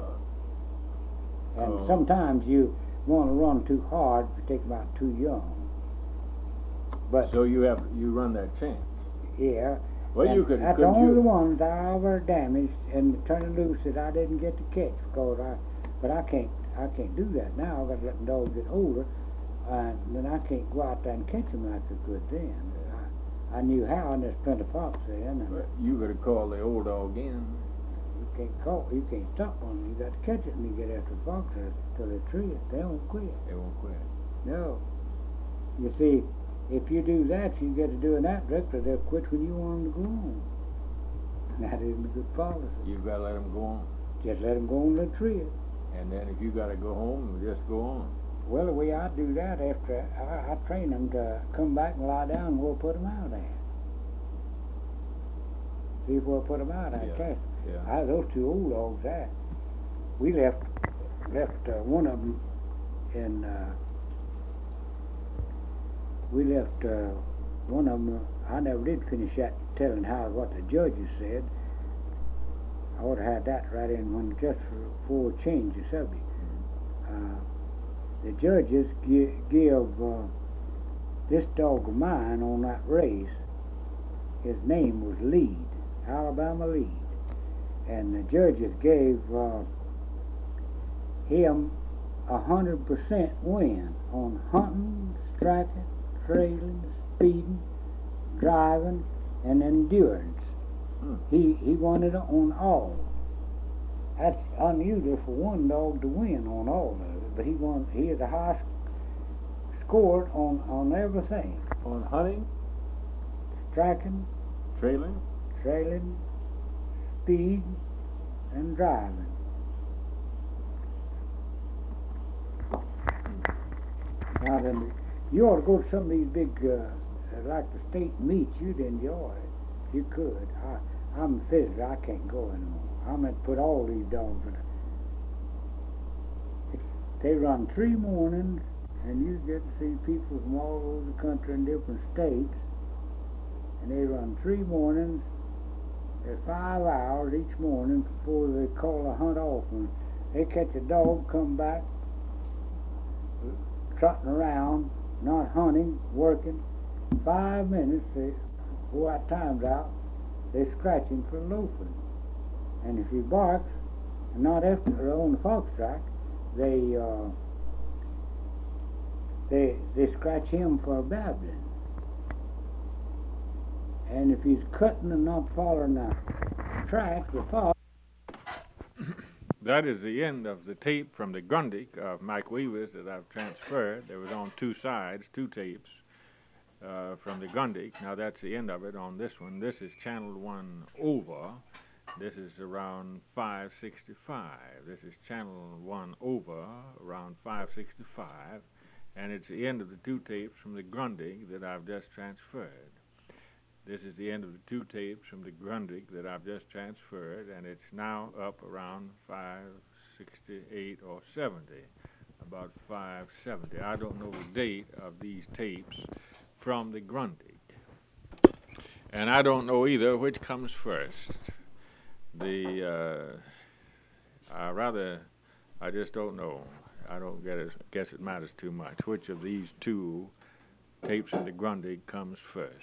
And
Oh.
sometimes you want to run too hard if you take them out too young. But
so you have you run that chance.
yeah,
Well,
and
you could.
that's the
couldn't
only
you,
ones I ever damaged and turning loose that I didn't get to catch because I. But I can't. I can't do that now. I've got to let the dogs get older, and then I can't go out there and catch them like I could then. I, I knew how, and there's plenty of fox then, and
Well, you could have called the old dog in.
you can't call. You can't stop one. You got to catch it when you get after the foxes till they tree it. They don't quit.
They won't quit.
No. You see, if you do that, you get to doing that directly, they'll quit when you want them to go on. That isn't a good policy.
You've got to let them go on.
Just let them go on the tree.
And then if you got to go home, just go on.
Well, the way I do that, after I, I train them to come back and lie down, we'll put them out at. See if we'll put them out at.
Yeah.
Test.
Yeah.
I, those two old dogs, that we left left uh, one of them in. Uh, we left uh, one of them. Uh, I never did finish that telling how what the judges said. I ought to have that right in when just before we change the subject. Uh, the judges gi- give uh, this dog of mine on that race. His name was Lead, Alabama Lead, and the judges gave uh, him a hundred percent win on hunting, striking, trailing, speeding, driving, and endurance.
Hmm.
He he won it on all. That's unusual for one dog to win on all of it, but he won. He is the highest scored on on everything:
On hunting,
striking,
trailing.
trailing, speed, and driving. Now then, you ought to go to some of these big, uh, like the state meets. You'd enjoy it. You could. I, I'm a visitor. I can't go anymore. I'm going to put all these dogs in it. They run three mornings, and you get to see people from all over the country in different states. And they run three mornings. They're five hours each morning before they call a hunt off. And they catch a dog, come back, trotting around, not hunting, working. Five minutes, they, before that time's out, they scratch him for loafing. And if he barks, and not after on the fox track, they uh, they they scratch him for babbling. And if he's cutting and not following the track, the fox,
that is the end of the tape from the Grundig of Mike Weaver's that I've transferred. There was on two sides, two tapes uh, from the Grundig. Now that's the end of it on this one. This is channeled one over. This is around five sixty-five. This is channel one over, around five sixty-five. And it's the end of the two tapes from the Grundig that I've just transferred. This is the end of the two tapes from the Grundig that I've just transferred, and it's now up around five sixty-eight or seventy, about five seventy. I don't know the date of these tapes from the Grundig. And I don't know either which comes first. The, uh, I rather, I just don't know. I don't get it, guess it matters too much. Which of these two tapes of the Grundig comes first?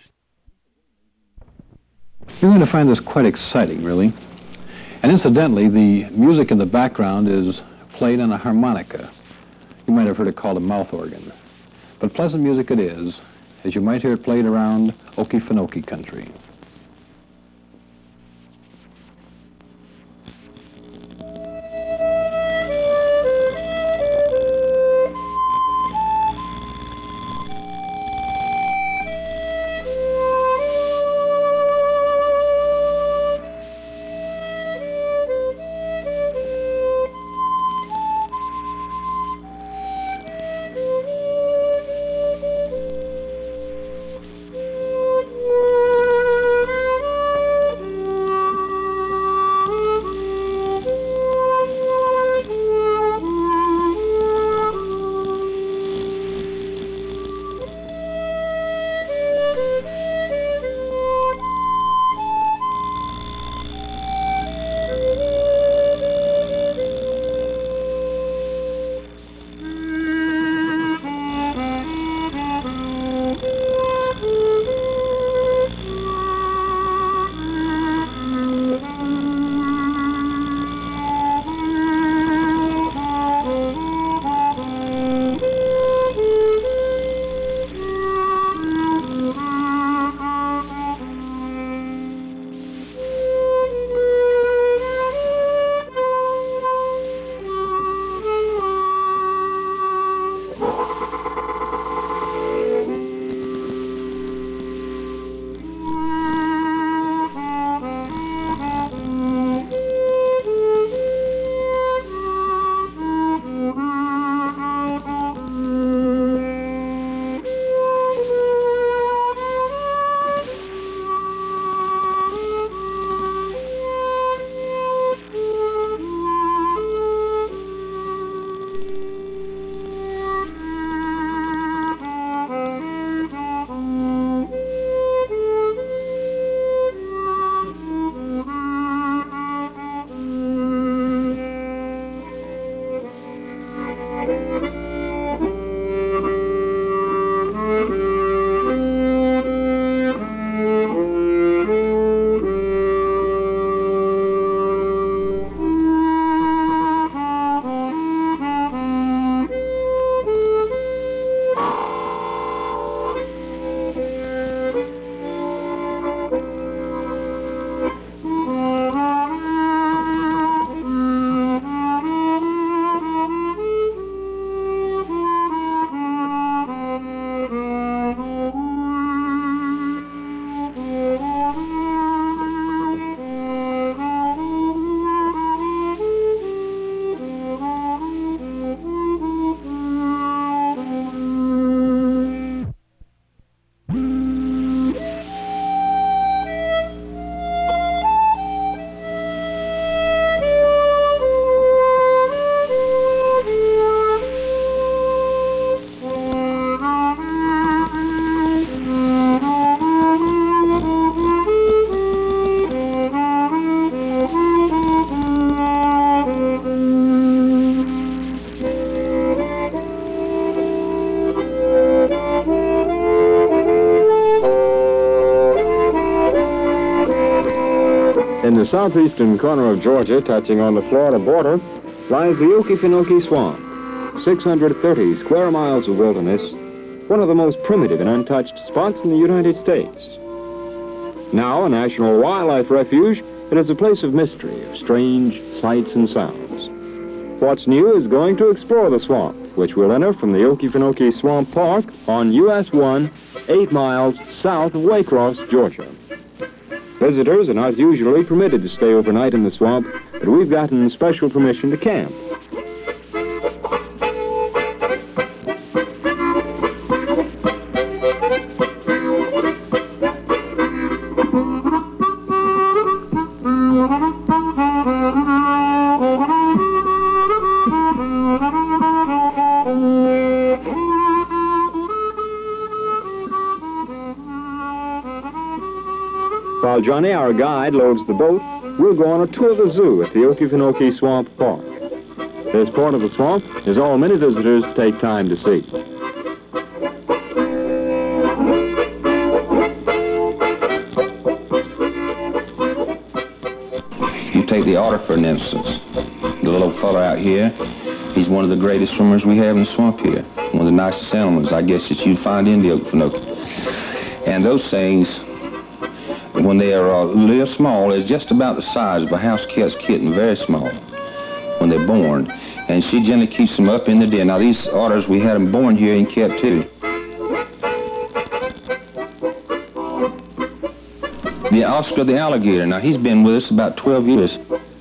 You're going to find this quite exciting, really. And incidentally, the music in the background is played on a harmonica. You might have heard it called a mouth organ. But pleasant music it is, as you might hear it played around Okefenokee country.
In the southeastern corner of Georgia, touching on the Florida border, lies the Okefenokee Swamp, six hundred thirty square miles of wilderness, one of the most primitive and untouched spots in the United States. Now a national wildlife refuge, it is a place of mystery, of strange sights and sounds. What's New is going to explore the swamp, which will enter from the Okefenokee Swamp Park on U S one, eight miles south of Waycross, Georgia. Visitors are not usually permitted to stay overnight in the swamp, but we've gotten special permission to camp. While Johnny, our guide, loads the boat, we'll go on a tour of the zoo at the Okefenokee Swamp Park. This part of the swamp is all many visitors take time to see.
You take the otter, for instance, the little fella out here. He's one of the greatest swimmers we have in the swamp here. One of the nicest animals, I guess, that you'd find in the Okefenokee. And those things, when they are uh, real small, they're just about the size of a house cat's kitten, very small, when they're born. And she generally keeps them up in the den. Now, these otters, we had them born here in captivity. The Oscar the alligator, now, he's been with us about twelve years.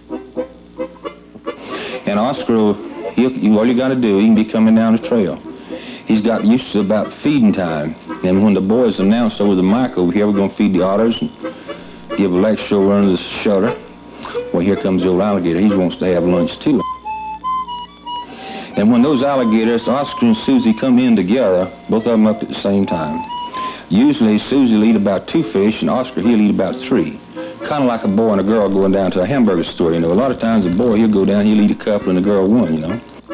And Oscar, he'll, all you got to do, he can be coming down the trail. He's got used to about feeding time. And when the boys announced over the mic over here, we're going to feed the otters and give a lecture over under the shutter. Well, here comes the old alligator. He wants to have lunch, too. And when those alligators, Oscar and Susie, come in together, both of them up at the same time, usually Susie will eat about two fish, and Oscar, he'll eat about three. Kind of like a boy and a girl going down to a hamburger store, you know. A lot of times the boy, he'll go down, he'll eat a couple, and the girl one, you know.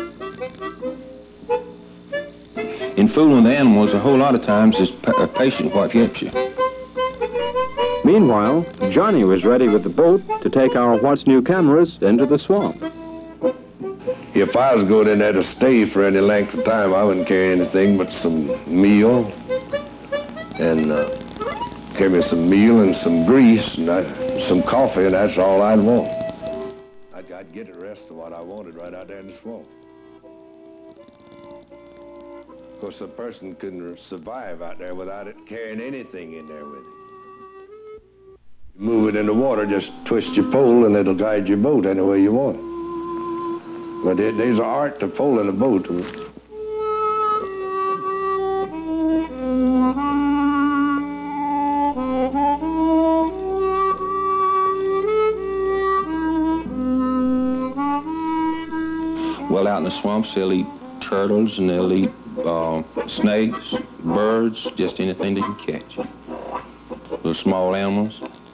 In fooling with animals, a whole lot of times is a patient what helps you.
Meanwhile, Johnny was ready with the boat to take our What's New cameras into the swamp.
If I was going in there to stay for any length of time, I wouldn't carry anything but some meal and uh, carry me some meal and some grease and I, some coffee, and that's all I'd want. I'd, I'd get the rest of what I wanted right out there in the swamp. Of course, a person couldn't survive out there without it carrying anything in there with it. You move it in the water, just twist your pole, and it'll guide your boat any way you want it. But it, there's an art to poling a boat.
Well, out in the swamps, they'll eat turtles, and they'll eat uh, snakes, birds, just anything they can catch. Little small animals.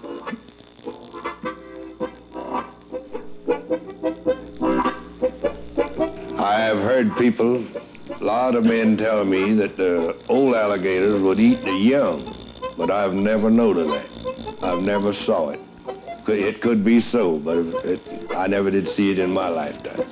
I have heard people, a lot of men tell me that the old alligators would eat the young, but I've never noticed that. I've never saw it. It could be so, but it, I never did see it in my lifetime.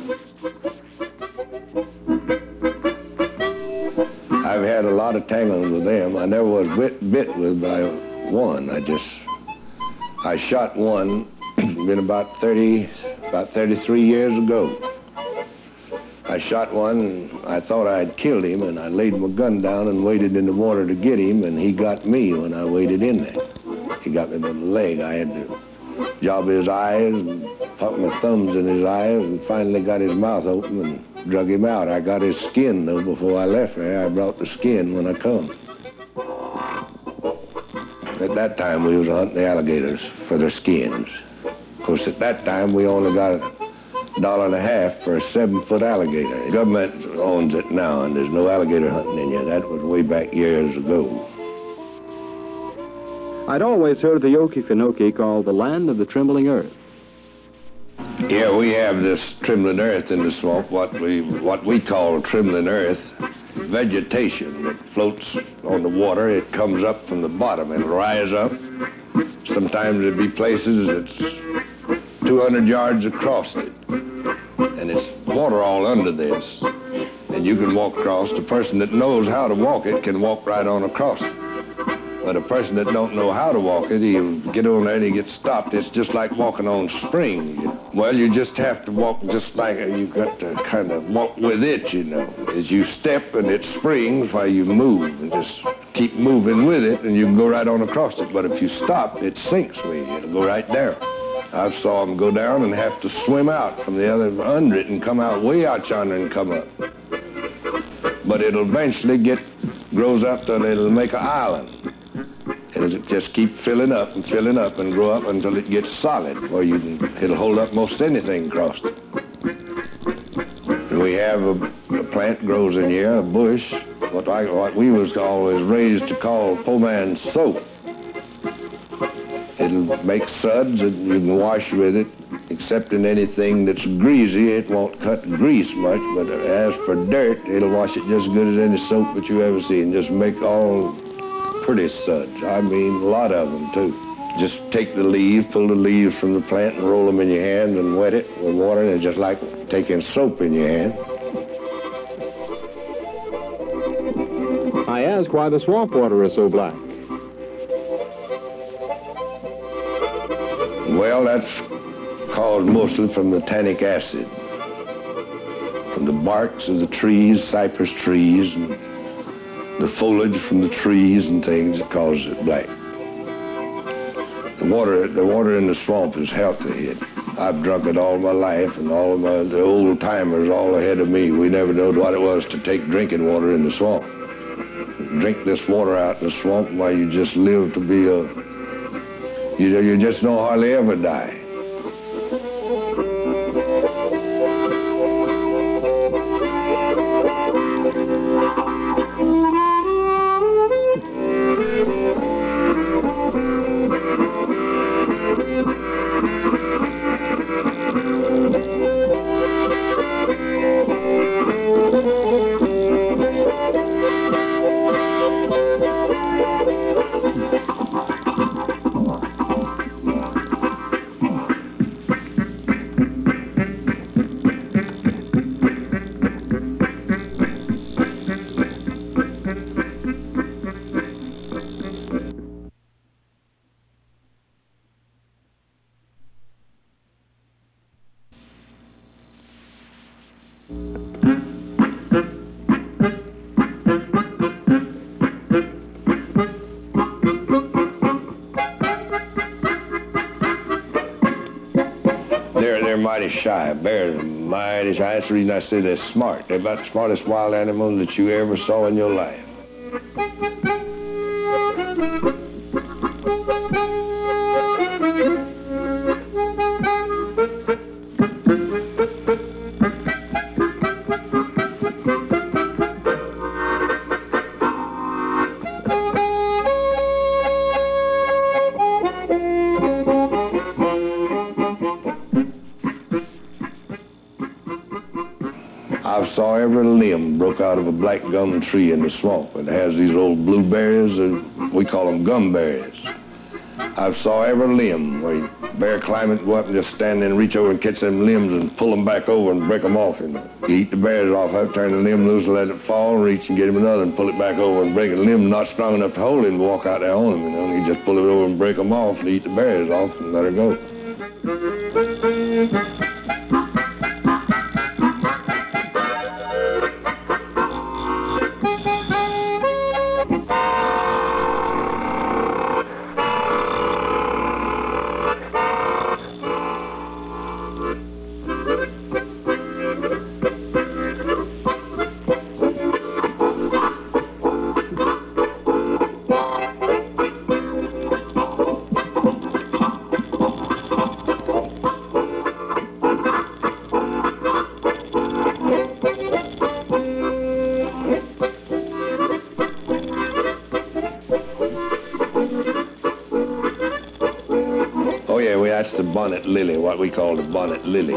I've had a lot of tanglings with them. I never was bit, bit with by one. I just, I shot one, been about thirty, about thirty-three years ago. I shot one, and I thought I had killed him, and I laid my gun down and waded in the water to get him, and he got me when I waded in there. He got me by the leg. I had to job his eyes and put my thumbs in his eyes, and finally got his mouth open and drug him out. I got his skin, though, before I left there. I brought the skin when I come. At that time, we was hunting the alligators for their skins. Of course, at that time, we only got a dollar and a half for a seven-foot alligator. The government owns it now, and there's no alligator hunting in here. That was way back years ago.
I'd always heard of the Okefenokee called the land of the trembling earth.
Yeah, we have this trembling earth in the swamp, what we what we call trembling earth, vegetation that floats on the water. It comes up from the bottom. It'll rise up. Sometimes there'll be places that's two hundred yards across it, and it's water all under this. And you can walk across. The person that knows how to walk it can walk right on across it. But a person that don't know how to walk it, he'll get on there and he gets stopped. It's just like walking on springs. Well, you just have to walk just like you've got to kind of walk with it, you know. As you step and it springs while you move, and just keep moving with it, and you can go right on across it. But if you stop, it sinks with you. It'll go right down. I saw them go down and have to swim out from the other under it and come out way out yonder and come up. But it'll eventually get, grows up till it'll make an island. It'll just keep filling up and filling up and grow up until it gets solid, where you can, it'll hold up most anything across it. And we have a, a plant grows in here, a bush, what, I, what we was always raised to call poor man's soap. It'll make suds and you can wash with it, except in anything that's greasy. It won't cut grease much, but as for dirt, it'll wash it just as good as any soap that you ever see, and just make all pretty suds. I mean, a lot of them, too. Just take the leaves, pull the leaves from the plant and roll them in your hand and wet it with water, and it's just like taking soap in your hand.
I ask why the swamp water is so black.
Well, that's caused mostly from the tannic acid, from the barks of the trees, cypress trees, and the foliage from the trees and things that causes it black. The water, the water in the swamp is healthy. It, I've drunk it all my life, and all of my the old timers all ahead of me. We never knowed what it was to take drinking water in the swamp. Drink this water out in the swamp while you just live to be a. You you just don't hardly ever die. Shy, bears are mighty shy. That's the reason I say they're smart. They're about the smartest wild animals that you ever saw in your life. Out of a black gum tree in the swamp. It has these old blueberries, and we call them gumberries. I saw every limb where you bear climb it, go up and just stand there and reach over and catch them limbs and pull them back over and break them off. You know, you eat the berries off, have turn the limb loose, let it fall, reach and get him another and pull it back over and break it. The limb not strong enough to hold it and walk out there on him. You know, you just pull it over and break them off and eat the berries off and let her go. Lily, what we call the bonnet lily.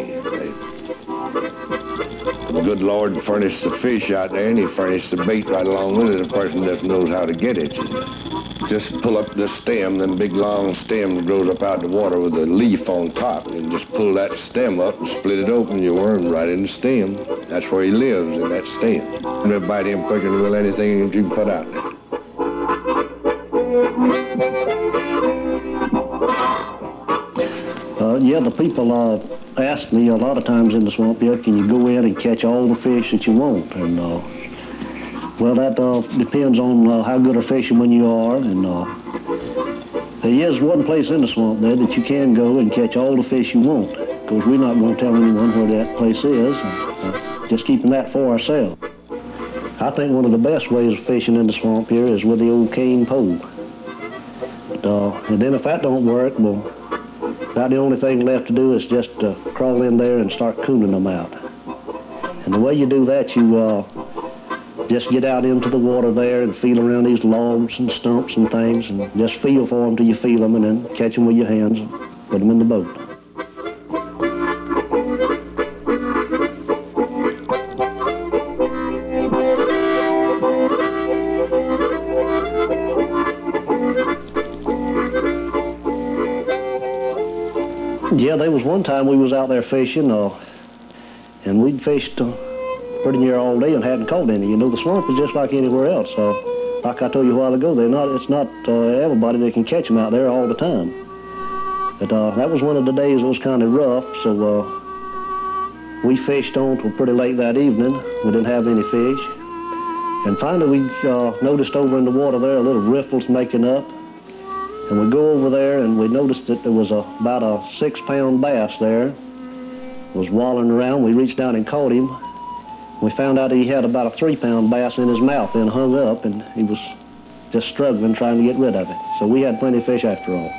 The good Lord furnished the fish out there, and he furnished the bait right along with it. The person just knows how to get it. Just pull up the stem, them big long stem that grows up out of the water with a leaf on top, and just pull that stem up and split it open, you worm right in the stem. That's where he lives, in that stem. And they'll bite him quicker than will anything that you can put out there.
Uh, yeah, the people uh, ask me a lot of times in the swamp here, can you go in and catch all the fish that you want? And, uh, well, that uh, depends on uh, how good a fisherman you are. And uh, there is one place in the swamp there that you can go and catch all the fish you want. Of course, we're not going to tell anyone where that place is. Uh, just keeping that for ourselves. I think one of the best ways of fishing in the swamp here is with the old cane pole. But, uh, and then if that don't work, well, about the only thing left to do is just uh, crawl in there and start cooning them out. And the way you do that, you uh, just get out into the water there and feel around these logs and stumps and things, and just feel for them till you feel them, and then catch them with your hands and put them in the boat. Yeah, there was one time we was out there fishing, uh, and we'd fished uh, pretty near all day and hadn't caught any. You know, the swamp is just like anywhere else. So, like I told you a while ago, they're not. It's not uh, everybody that can catch them out there all the time. But uh, that was one of the days that was kind of rough. So uh, we fished on till pretty late that evening. We didn't have any fish, and finally we uh, noticed over in the water there a little riffles making up. And we go over there, and we noticed that there was a, about a six-pound bass there. Was wallowing around. We reached down and caught him. We found out he had about a three-pound bass in his mouth, and hung up, and he was just struggling trying to get rid of it. So we had plenty of fish after all.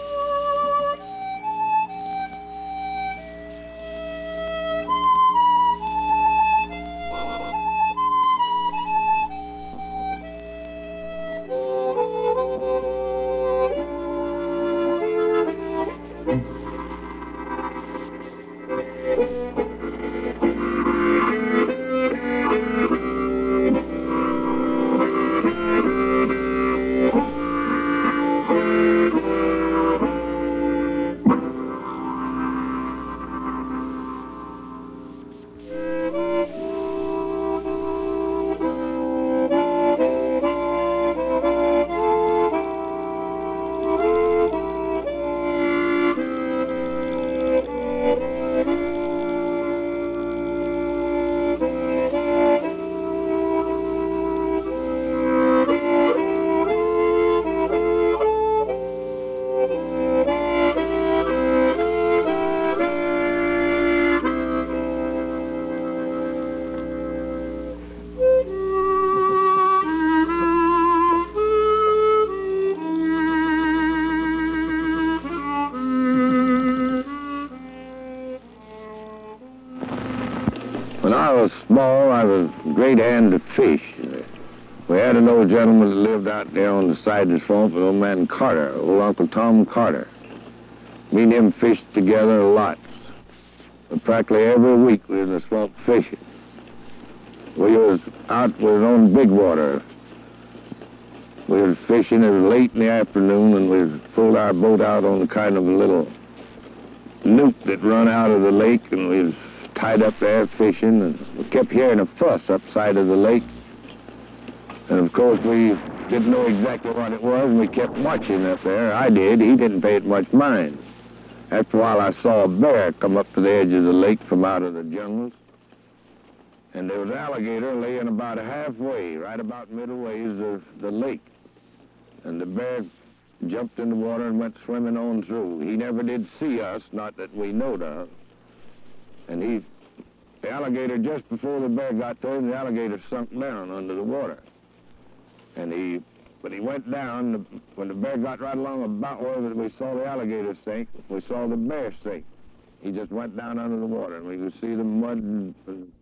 When I was small, I was a great hand at fish. We had an old gentleman that lived out there on the side of the swamp, an old man Carter, old Uncle Tom Carter. Me and him fished together a lot. But practically every week we was in the swamp fishing. We was out, we was on big water. We was fishing, it was late in the afternoon, and we pulled our boat out on kind of a little newt that run out of the lake, and we was tied up there fishing, and we kept hearing a fuss upside of the lake. And of course we didn't know exactly what it was, and we kept watching up there. I did. He didn't pay it much mind. After a while I saw a bear come up to the edge of the lake from out of the jungles. And there was an alligator laying about halfway, right about middle ways of the lake. And the bear jumped in the water and went swimming on through. He never did see us, not that we knowed of. And he, the alligator, just before the bear got to him, the alligator sunk down under the water. And he, but he went down, when the bear got right along about where we saw the alligator sink, we saw the bear sink. He just went down under the water, and we could see the mud and